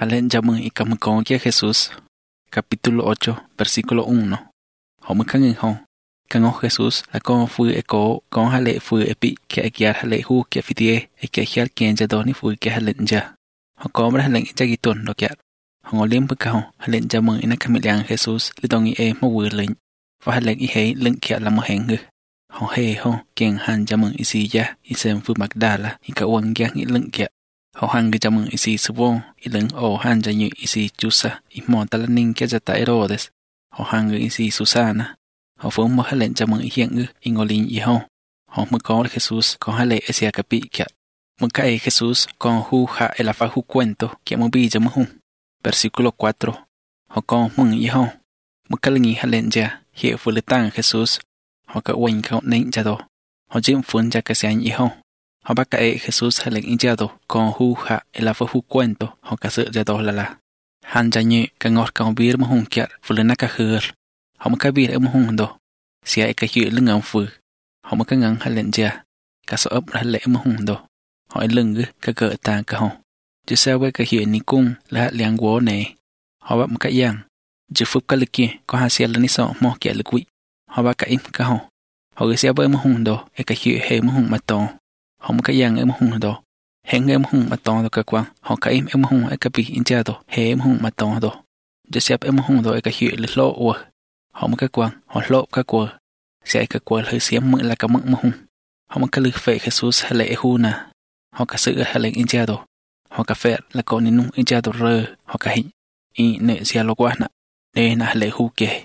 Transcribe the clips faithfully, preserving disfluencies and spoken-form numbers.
Halen llaman y camacón que Jesús. Capítulo ocho, versículo uno. Home can ho. Can o Jesús la con fui eco con hale fui epi que agiar hale hu que fitie e que agiar quien ya doni fui que halen ya. Ho cobra halen ya gitun lo que Hong olim bực ho halen llaman y na camilian Jesús le dongi e mo wur lệnh. Và halen y hei lệnh kia la mo heng. Ho he ho quien han llaman y si ya y sem fu Magdala y ka wang yang y lệnh kia. Họ hăng cái chăm ý si svô, ý lưng ổ hàn cho như ý si chusa, ý mòn ta lên ninh kia cho ta Herodes. Họ hăng ý si Susana. Họ phương mất hai lệnh chăm ý hiện ngư, ý ngô linh ý hô. Họ mới có Jesus, có hai lệ sia capi kia. Mới cái Jesus, con hu hạ e la fa hu cuento, kia mô bi chăm hùng. Versículo cuatro. Họ con mừng ý hô. Mới cái lệnh ý hai lệnh cha, hiện phụ lệ tăng Jesus. Họ cả quanh khẩu nênh cha đồ. Họ chiếm phương cha cái sáng ý hô. Họ bắt cái Jesus hay lệnh injado con hu hạ la fa hu cuento họ cả sự ra đó là là han cha như cái ngọt cái bia mà hung kiệt vừa lên nát hơ họ mà cái bia em hung đó xia cái chuyện lưng ngầm phừ họ mà cái ngắn hay lệnh cha cái số ấp hay lệnh mà hung đó họ lưng cái cỡ ta cái họ chứ sao với cái chuyện ní cung là liang quo này họ bắt một cái giang chứ phúc cái lực kia có hai xe lên ní sọ mò kiệt lực quỷ họ bắt cái im cái họ họ cái xe với mà hung đó cái chuyện hay mà hung mà to họ một cái dạng em hung đó, hẹn em hung mà to đó cái quan, họ cái em em hung cái bị in cha đó, hẹn em hung mà to đó, just xếp em hung đó cái chuyện lịch lộ qua, họ một cái quan, họ lộ cái qua, sẽ cái qua hơi xém mượn là cái mượn mà hung, họ một cái lực phệ Jesus hay lệ hu nè, họ cái sự hay lệ in cha đó, họ cái phệ là con nên nung in cha đó rơ, họ cái hình, in nệ xia lo qua nè, nè là lệ hu kề,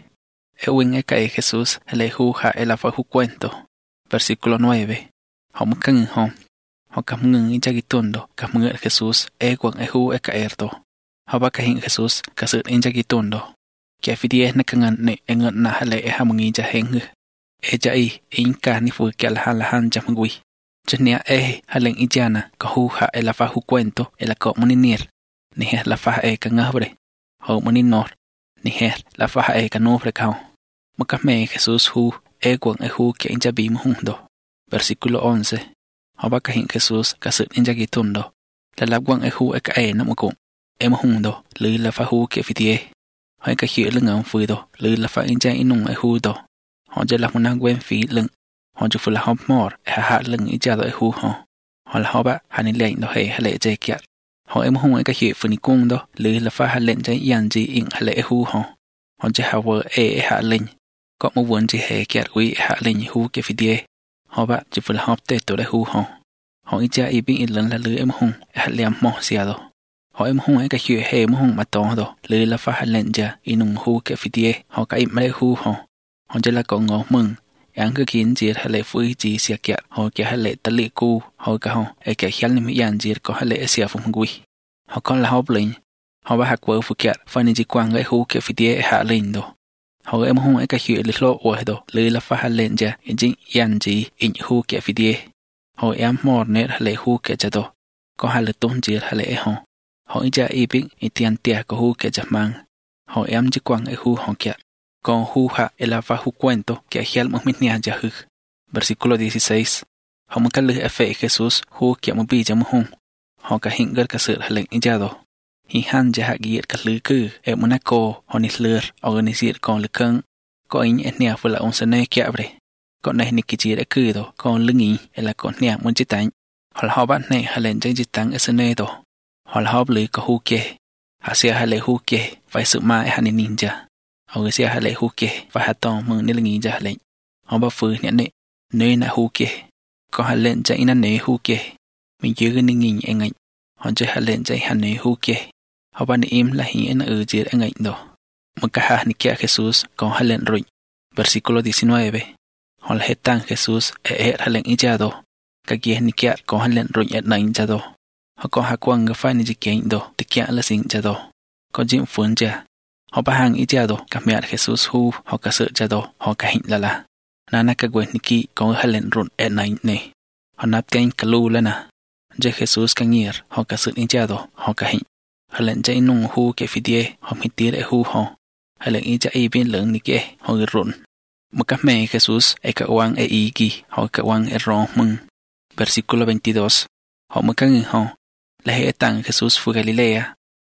em cái Jesus hay lệ hu hay là phải hu cuento, versículo nueve. Họ mất cái ngừng hông. Họ cảm ngừng in cha ghi tuần đó. Cảm ngưỡng Jesus e quăng e hu e ka er đó. Họ bắt cái hình Jesus cả sự in cha ghi tuần đó. Kẻ phi đi na cái ngân nệ e ngân na hale e ham nghi cha heng ngư. E cha y in ka ni phu kia là han là han cha mgui. Chân nè e halen in cha na ka hu ha e la fa hu cuento e la ko moninir. Ni he la fa e ka ngabre. Họ moninor. Ni he la fa e ka no pre kao. Mà các mẹ Jesus hu e quăng e hu kia in cha bi mhung đó. Versículo once. Họ bắt cái hình Jesus cả sự in gia tuần đó. Là lạp quăng e hu e ka e nằm cùng. Em hùng đó. Lư là phá hu kia phi tìa. Họ cái hiểu lưng ngầm phư đó. Lư là phá in gia in nung e hu đó. Họ chỉ là một năng quen phí lưng. Họ chỉ phụ là hộp mọt. E hạ hạ lưng in gia đó e hu họ. Họ là họ bác. Hạ nên lệnh đó hệ hạ lệ dây kiệt. Họ em hùng e cái hiểu phư ni cung đó. Lư là phá hạ lệnh dây yên gì in hạ lệ e hu họ. Họ chỉ hạ vợ e e hạ lệnh. Có một vốn chỉ hệ kiệt quý hạ lệnh hu kia phi tìa. Họ bạn chỉ phải là họp tết tổ đại hu họ. Họ ít cha ít biết ít lần là lưới em hùng, hạt liam mò xìa đó. Họ em hùng ấy cái chuyện hệ em hùng mà to đó, lưới là phá hạt lệnh cha, ít nung hu cái phi tìa, họ cái ít mà đại hu họ. Họ chỉ là có ngõ mừng, anh cứ kiến gì hạt lệ phui gì xìa kiệt, họ cái hạt lệ tát lệ cu, họ cái họ, ấy cái khial niệm yên gì có hạt lệ xìa phụng quy. Họ còn là họp lệnh, họ bắt hạt quơ phu kiệt, phải nên chỉ quăng cái hu cái phi tìa hạt lệnh đó. Họ em hùng ấy cái chuyện lịch lộ ở đó, lưới là phá hạt lệnh cha, in chính yên gì in hu cái phi tìa. Họ em mòn nét hạt lệ hu cái cha đó, có hạt lệ tôn chỉ hạt lệ họ. Họ ít cha ít biết ít tiền tiền có hu cái cha mang. Họ em chỉ quăng ấy hu họ kia. Còn hu hạ là phá hu cuento cái hiel một mình nhà cha hư. Versículo dieciséis. Họ muốn cái lưới efe Jesus hu cái một bi cha một hùng. Họ cả hình gật cả sự hạt lệnh ít cha đó. Hi han cha hạ giết cả lưới cư em muốn cô họ nít lừa organize con lưới cưng. Có anh em nhà vừa là ông sân này kia vậy. Con này nít kia đã cư đó con lưng ý là con nhà muốn chết tánh. Họ là họ bạn này hạ lệnh cho chết tánh ở sân này đó. Họ là họ lưới có hu kia. Họ sẽ hạ lệ hu kia phải sự mai hạ nên ninja. Họ người sẽ hạ lệ hu kia và hạ tòng mừng nên là nghĩ ra hạ lệnh. Họ bảo phứ nhận nệ nơi nạ hu kia. Có hạ lệnh chạy nà nế hu kia. Mình chưa gần nên nhìn anh ảnh. Họ chơi hạ lệnh chạy hạ nế hu kia. Họ bảo nế im là hình ảnh ở dưới anh ảnh đó. Mà cả hạ nế kia Jesus có hạ lệnh rồi. Versículo diecinueve. Họ là hết tăng Jesus e hết hạ lệnh ý cha đó. Cả kia nế kia có hạ lệnh rồi nhật nành cha đó. Họ có hạ quang ngờ phải nế chỉ kênh đó. Thì kia là sinh cha đó. Có dịm phun cha. Họ bà hàng ý cha đó. Cả mẹ Jesus hu. Họ cả sợ cha đó. Họ cả hình là là. Nà nà cả quên nế kia có hạ lệnh rồi e nành nế. Họ nắp kênh cả lưu lên à. Jai Jesus cả nghiệt. Họ cả sợ ý cha đó. Họ cả hình. Họ lệnh chạy nung hu kẻ phi tìa. Họ mít tìa đại hu họ. Họ lệnh ý cha ý bên lớn nế kia. Họ gửi rộn. Mà các mẹ Jesus e cả quang e ý kỳ. Họ cả quang e rong mừng. Versículo veintidós. Họ mà các người họ. Là hệ tăng Jesus phu Galilea.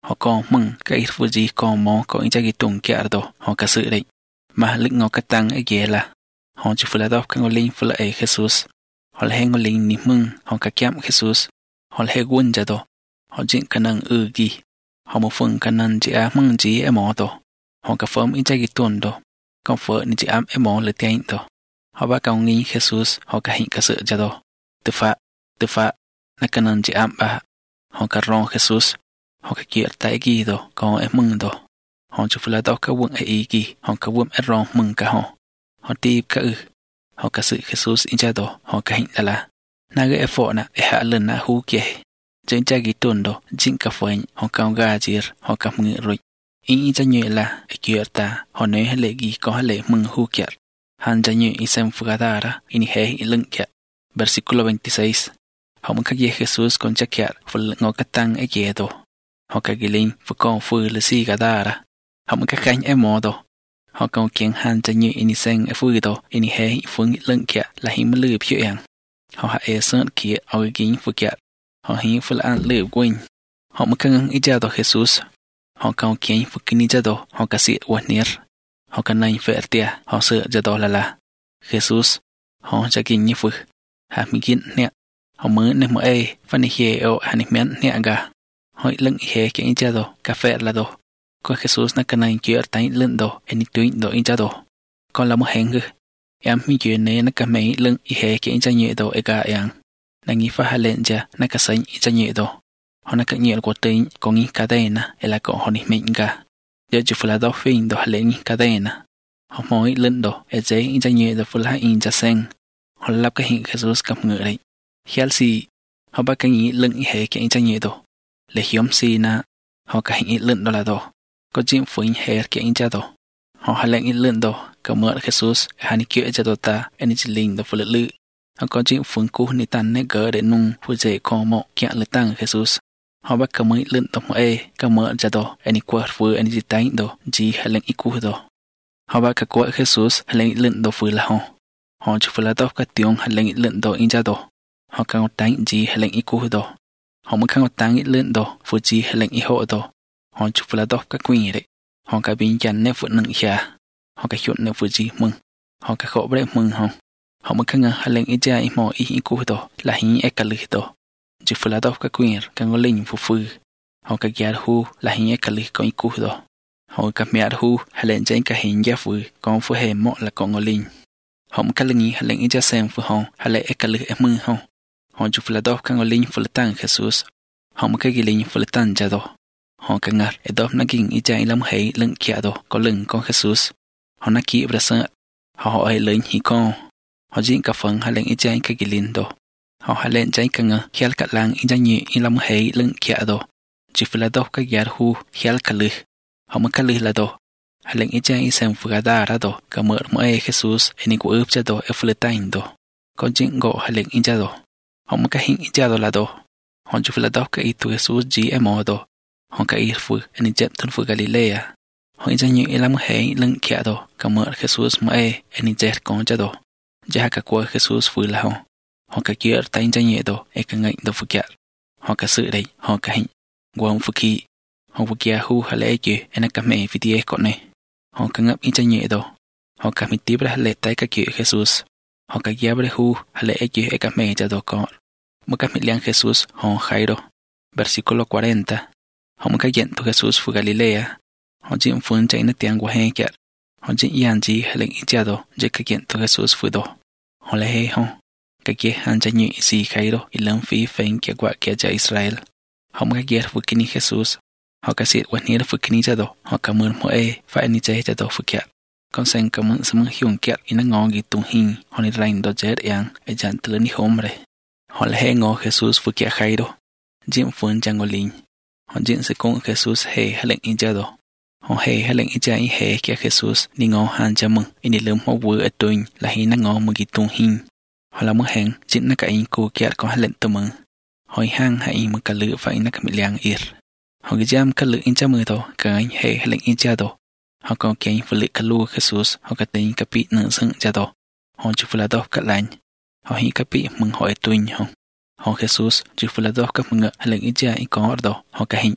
họ còn mừng cái ít vừa gì còn mò có những trái tuần kia đó họ cả sự đấy mà lực ngọc cái tăng ấy ghé là họ chỉ phải là đọc cái ngôn linh phải là ấy Jesus họ là hay ngôn linh niệm mừng họ cả kiếm Jesus họ là hay quân ra đó họ chỉ khả năng ư gì họ một phần khả năng chỉ ám mừng chỉ em mò đó họ cả phớm những trái tuần đó còn phở những chỉ ám em mò là tiền đó họ bắt cầu nghi Jesus họ cả hiện cả sự ra đó từ phá từ phá là khả năng chỉ ám ba họ cả rong Jesus họ cả kia tại gì đó còn em mừng đó họ chỉ phải là đọc cái quân ấy gì họ cả quân em rong mừng cả họ họ tìm cả ư họ cả sự Jesus in cha đó họ cả hiện là là na cái effort na e hạ lần na hu kia trên cha cái tuần đó chính cả phơi họ cao ga chỉ họ cả mừng rồi in cha nhẹ là kia ta họ nói hay lệ gì có lệ mừng hu kia han cha nhẹ isem fugadara in he lưng kia versículo veintiséis họ muốn các ye Jesus con cha kia phần ngõ cái tăng ấy kia đó họ cả cái linh và con phơi là si gadara họ muốn các cánh em mò đó họ còn kiến han cho như in sen ở phơi đó in he phương lưng kia là hiếm lừa phiêu yang họ hãy sơn kia ở cái kính phơi kia họ hiếm phơi ăn lừa quên họ muốn căng ít ra đó Jesus họ còn kiến phơi kinh ra đó họ cả sĩ uất nier họ cần này phải tia họ sợ ra đó là là Jesus họ cho kinh như phơi hà mi kinh nè họ mới nên mới ai phân he ở hành miễn nè ga họ lưng he kiến ra đó cà phê là đó có Jesus na kanai kia tay lên đó anh tuyên đó in ra đó còn là một hàng người em mi chuyện này na cả mấy lưng ý hệ kia in ra nhẹ đó ấy cả em na nghĩ phải lên ra na cả sánh in ra nhẹ đó họ na cả nhẹ của tính có nghĩ cả đây na ấy là có họ đi mình cả giờ chỉ phải là đó phim đó lên nghĩ cả đây na họ mới lên đó ấy giấy in ra nhẹ đó phải là in ra sen họ lập cái hình Jesus cầm ngựa đấy hiếu gì họ bắt cái nghĩ lưng ý hệ kia in ra nhẹ đó để hiếm gì na họ cả hình lên đó là đó có chuyện phơi hết cái in cha đó họ hay lệnh in lên đó cảm ơn Jesus hắn kia cha đó ta anh chỉ linh đó phơi lự họ có chuyện phơi cũ ni tan này gỡ để nung phơi dễ co mọ kia lự tăng Jesus họ bắt cảm ơn lên đó mà ê cảm ơn cha đó anh qua phơi anh chỉ tay đó chỉ hay lệnh ít cũ đó họ bắt cả qua Jesus hay lệnh lên đó phơi là họ họ chỉ phơi là đó cái tiếng hay lệnh lên đó in cha đó họ càng tay chỉ hay lệnh ít cũ đó họ mới càng tay lên đó phơi chỉ hay lệnh ít hộ đó họ chụp là đọc các quy đấy họ cả biến chăn nếp phụ nặng xa họ cả chuyện nếp phụ gì mừng họ cả khổ bế mừng họ họ mới khăng hay lên ít ra ít mò ít ít cú đó là hình ếch cả lưỡi đó chụp là đọc các quy càng có linh phụ phư họ cả gia hu là hình ếch cả lưỡi có ít cú đó họ cả mẹ hu hay lên trên cả hình gia phư còn phụ hệ mọ là còn có linh họ mới cả linh hay lên ít ra xem phụ họ hay lên ếch cả lưỡi em mừng họ họ chụp là đọc càng có linh phụ là tăng Jesus họ mới cái gì linh phụ là tăng ra đó họ càng ngặt ở đó nó kinh ý chạy lắm hay lưng kia đó có lưng con Jesus họ nó kỹ và sợ họ họ ấy lớn hi con họ dính cả phần hay lưng ý chạy cái gì linh đó họ hay lên chạy càng ngờ khi cả làng ý chạy nhẹ ý lắm hay lưng kia đó chỉ phải là đó cái giá hu khi cả lư họ mới cả lư là đó hay lưng ý chạy xem vừa đa ra đó cả mở mở Jesus anh của ướp cho đó ở phía tây đó có dính gỗ hay lưng ý chạy đó họ mới cái hình ý chạy đó là đó họ chỉ phải là đó cái ý tu Jesus gì em ở đó họ cả ít phơi anh chết thân phơi Galilea họ ít như làm hay lưng kia đó cảm ơn Jesus mà anh chết con cha đó cha cả qua Jesus phơi là họ họ cả kia tay cha nhẹ đó anh cả ngạnh đó phơi kia họ cả sự đấy họ cả hình quang phơi kia họ phơi kia hu hay lẽ chứ anh cả mẹ vì thế con này họ cả ngậm ít cha nhẹ đó họ cả mình tiếp ra lệ tay cả kia Jesus họ cả kia bê hu hay lẽ chứ anh cả mẹ cha đó con mà cả mình liang Jesus họ khai đó versículo cuarenta họ mới cái diện của Jesus của Galilea họ chỉ phun chạy nước tiếng của hai kia họ chỉ yên chỉ hay lệnh ít ra đó chỉ cái diện của Jesus của đó họ lại hay không cái kia hắn chạy nhị gì khai đó ít lớn phí phèn kia qua kia cho Israel họ mới cái diện của kinh Jesus họ cái sự quan hệ của kinh ra đó họ cảm ơn mỗi phải anh chạy cho đó của kia con sen cảm ơn sự hiền kia in nó ngon gì tung hình họ này rành đó chết yang ai chẳng từ lớn đi hôm rồi họ lại hay ngó Jesus của kia khai đó chỉ phun chẳng có linh họ diễn sẽ cùng Jesus hệ hay lệnh in ra đó họ hệ hay lệnh in ra ý hệ kia Jesus đi ngó han cho mừng in đi lượm họ vừa ở tuần là hi nó ngó một cái tung hình họ là một hàng chính nó cả in cô kia có hay lệnh tụi mừng hỏi hang hay một cả lửa phải nó cả bị liang ir họ cái giam cả lửa in ra mừng đó cả anh hệ hay lệnh in ra đó họ còn cái phải lựa cả lúa Jesus họ cả tính cả bị nợ sưng ra đó họ chụp là đó cả lạnh họ hi cả bị mừng hỏi tuần không họ Jesus chụp là đó các mừng hay lệnh in ra ý có đó họ cả hình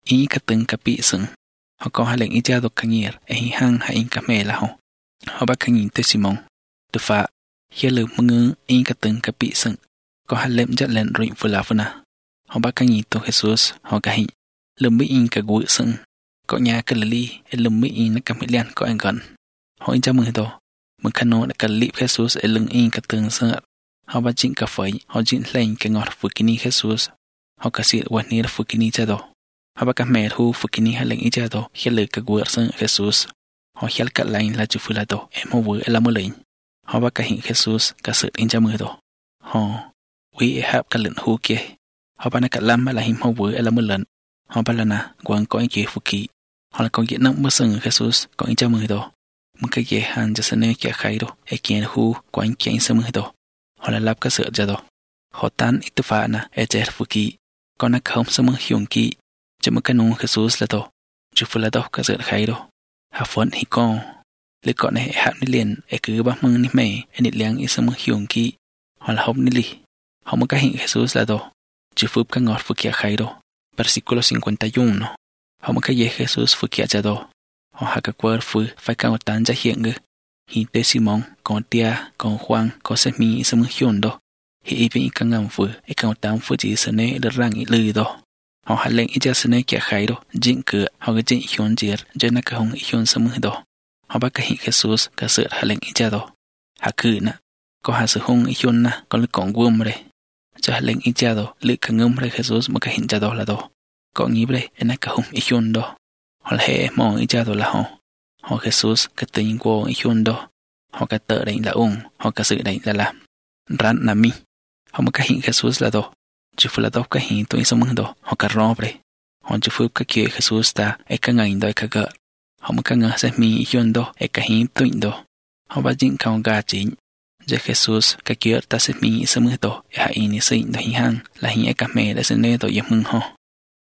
y ka từng ka pi sừng họ có hai lệnh ý cha độc khang nhiệt ấy hang hai in ka mẹ là họ họ bắt khang nhìn tới Simon từ phá khi lử mưng y ka từng ka pi sừng có hai lệnh dắt lên rụi vừa là vừa na họ bắt khang nhìn tới Jesus họ ka hình lùm bị in ka gũi sừng có nhà ka lì lùm bị in nó cầm liên có anh gần họ in cha mừng đó mừng khăn nó đã ka lì Jesus ở lưng in ka từng sợ họ bắt chỉnh cà phê họ chỉnh lên cái ngọt phụ kính Jesus họ ka sĩ quan niệm phụ kính cha đó họ bắt các mẹ thu phụ kính hai lệnh ý cha đó khi lử ka gũi sừng Jesus họ khel cả lại là chữ phụ là đó em họ vừa là mưa lệnh họ bắt cái hình Jesus cả sự in cha mưa đó họ quý hạp cả lệnh hú kia họ bắt cả lâm là hình họ vừa là mưa lệnh họ bắt là na quang có anh kia phụ kỹ họ là con diện nặng mưa sừng Jesus có in cha mưa đó một cái gì hàng cho sân kia khai đó ai kia hú có anh kia in mưa đó họ là lắp cái sự cha đó họ tan ít phá na ai chết phụ kỹ còn nó không sớm hiển kỹ cho một cái nông Jesus là đó chữ phụ là đó cái sự khai đó hạ phấn hi con lệ con này hạ đi liền ai cứ bắt mừng ni mày ai đi liền ít sớm hiển kỹ họ là hông ni li họ một cái hình Jesus là đó chữ phụ cái ngọt phụ kia khai đó versículo cincuenta y uno họ một cái gì Jesus phụ kia cha đó họ hạ cái quơ phụ phải cái ngọt tan ra hiện ngư hi tế Simon con tia con Juan con sẽ mi sớm hiển đó hi vì cái ngầm phụ ai cái ngọt tan phụ chỉ sân này được răng ít lười đó họ hạ lệnh ít ra sân này kia khai đó chính cửa họ cái chính hiển diệt cho nên cái hông hiển sớm đó họ bắt cái hình Jesus cái sự hạ lệnh ít ra đó hạ cử nè có hạ sự hông hiển nè có lực còn gom đây cho hạ lệnh ít ra đó lực cái ngâm đây Jesus một cái hình ra đó là đó có nghĩ đây anh cái hông hiển đó họ là hệ mong ít ra đó là họ họ Jesus cái tình của hiển đó họ cái tự đánh là ung họ cái sự đánh là làm ran là mi họ một cái hình Jesus là đó chỉ phụ là đó cái hình tôi sống đó họ cái rò đây họ chỉ phụ cái kia Jesus ta ấy cái ngày đó cái gỡ họ một cái ngờ sẽ mi hiển đó ấy cái hình tôi đó họ bắt chính cao gà chính giờ Jesus cái kia ta sẽ mi sống đó ấy hình này sinh đó hình hang là hình ấy cái mẹ đã sinh nên tôi dám mừng họ